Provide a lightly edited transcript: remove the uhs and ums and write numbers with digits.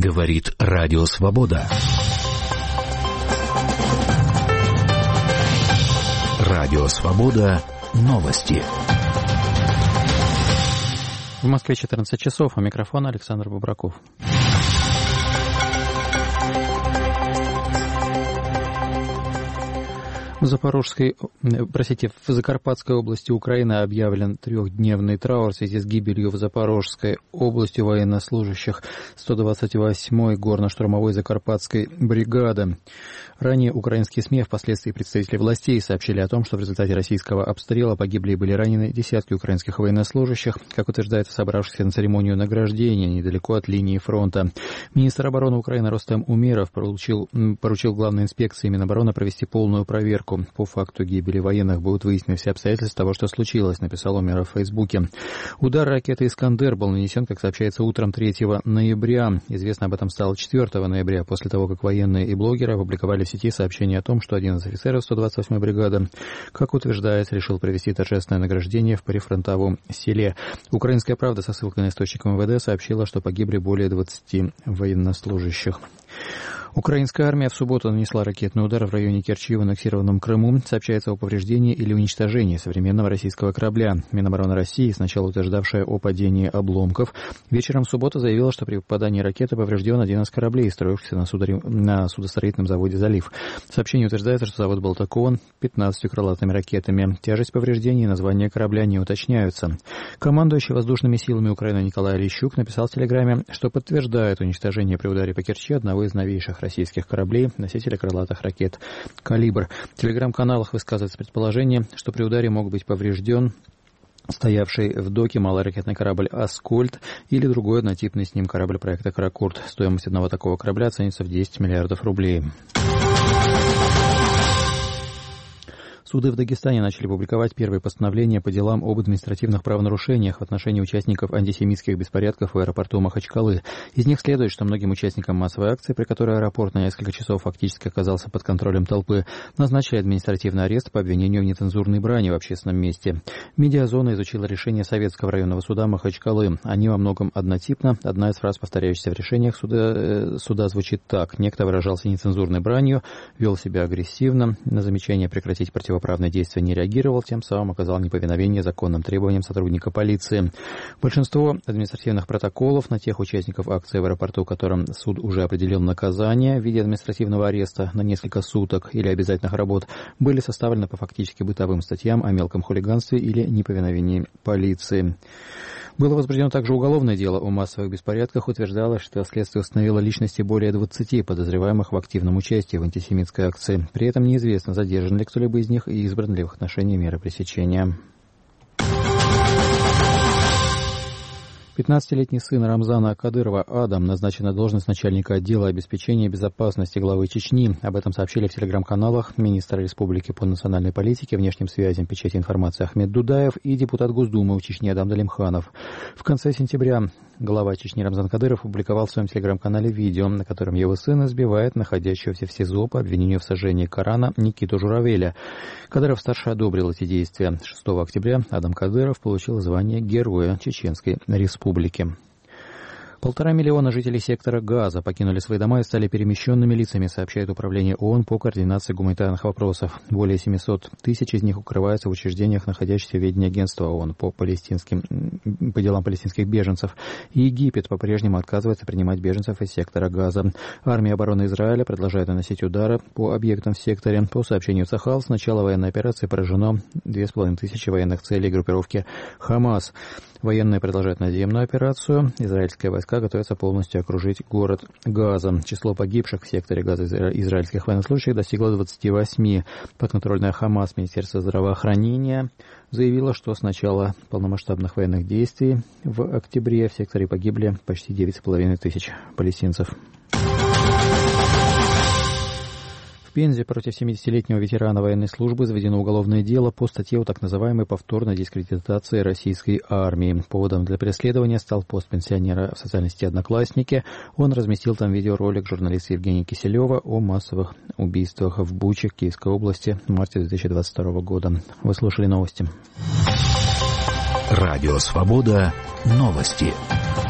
Говорит Радио Свобода. Радио Свобода. Новости. В Москве 14 часов. У микрофона Александр Бубраков. В Закарпатской области Украины объявлен трехдневный траур в связи с гибелью в Запорожской области военнослужащих 128-й горно-штурмовой Закарпатской бригады. Ранее украинские СМИ, впоследствии представители властей, сообщили о том, что в результате российского обстрела погибли и были ранены десятки украинских военнослужащих, как утверждается собравшихся на церемонию награждения недалеко от линии фронта. Министр обороны Украины Рустем Умеров поручил главной инспекции Минобороны провести полную проверку. По факту гибели военных будут выяснены все обстоятельства того, что случилось, написал Умеров в Фейсбуке. Удар ракеты «Искандер» был нанесен, как сообщается, утром 3 ноября. Известно об этом стало 4 ноября, после того, как военные и блогеры опубликовали в сети сообщение о том, что один из офицеров 128-й бригады, как утверждается, решил провести торжественное награждение в прифронтовом селе. «Украинская правда» со ссылкой на источник МВД сообщила, что погибли более 20 военнослужащих. Украинская армия в субботу нанесла ракетный удар в районе Керчи в аннексированном Крыму. Сообщается о повреждении или уничтожении современного российского корабля. Минобороны России, сначала утверждавшая о падении обломков, вечером в субботу заявила, что при попадании ракеты поврежден один из кораблей, строившихся на судостроительном заводе «Залив». В сообщении утверждается, что завод был атакован 15 крылатыми ракетами. Тяжесть повреждений и название корабля не уточняются. Командующий воздушными силами Украины Николай Лещук написал в Телеграме, что подтверждает уничтожение при ударе по Керчи одного из новейших российских кораблей, носителя крылатых ракет «Калибр». В телеграм-каналах высказывается предположение, что при ударе мог быть поврежден стоявший в доке малоракетный корабль «Аскольд» или другой однотипный с ним корабль проекта «Каракурт». Стоимость одного такого корабля оценится в 10 миллиардов рублей. Суды в Дагестане начали публиковать первые постановления по делам об административных правонарушениях в отношении участников антисемитских беспорядков в аэропорту Махачкалы. Из них следует, что многим участникам массовой акции, при которой аэропорт на несколько часов фактически оказался под контролем толпы, назначили административный арест по обвинению в нецензурной брани в общественном месте. Медиазона изучила решение Советского районного суда Махачкалы. Они во многом однотипны. Одна из фраз, повторяющихся в решениях суда звучит так. Некто выражался нецензурной бранью, вел себя агрессивно, на замечание прекратить противоправные действия не реагировал, тем самым оказал неповиновение законным требованиям сотрудника полиции. Большинство административных протоколов на тех участников акции в аэропорту, которым суд уже определил наказание в виде административного ареста на несколько суток или обязательных работ, были составлены по фактически бытовым статьям о мелком хулиганстве или неповиновении полиции. Было возбуждено также уголовное дело о массовых беспорядках. Утверждалось, что следствие установило личности более 20 подозреваемых в активном участии в антисемитской акции. При этом неизвестно, задержан ли кто-либо из них и избран ли в их отношении меры пресечения. 15-летний сын Рамзана Кадырова Адам назначен на должность начальника отдела обеспечения безопасности главы Чечни. Об этом сообщили в телеграм-каналах министр республики по национальной политике, внешним связям, печати информации Ахмед Дудаев и депутат Госдумы у Чечни Адам Далимханов. В конце сентября глава Чечни Рамзан Кадыров опубликовал в своем телеграм-канале видео, на котором его сын избивает находящегося в СИЗО по обвинению в сожжении Корана Никиту Журавеля. Кадыров-старший одобрил эти действия. 6 октября Адам Кадыров получил звание Героя Чеченской Республики. 1,5 миллиона жителей сектора Газа покинули свои дома и стали перемещенными лицами, сообщает Управление ООН по координации гуманитарных вопросов. Более 700 тысяч из них укрываются в учреждениях, находящихся в ведении Агентства ООН по делам палестинских беженцев. И Египет по-прежнему отказывается принимать беженцев из сектора Газа. Армия обороны Израиля продолжает наносить удары по объектам в секторе. По сообщению Цахал, с начала военной операции поражено 2500 военных целей группировки «Хамас». Военные продолжают наземную операцию. Израильские войска готовятся полностью окружить город Газа. Число погибших в секторе Газа израильских военнослужащих достигло 28. Подконтрольная Хамас Министерство здравоохранения заявило, что с начала полномасштабных военных действий в октябре в секторе погибли почти 9500 палестинцев. В Пензе против 70-летнего ветерана военной службы заведено уголовное дело по статье о так называемой повторной дискредитации российской армии. Поводом для преследования стал пост пенсионера в социальной сети «Одноклассники». Он разместил там видеоролик журналиста Евгения Киселева о массовых убийствах в Буче, Киевской области в марте 2022 года. Вы слушали новости. Радио «Свобода». Новости.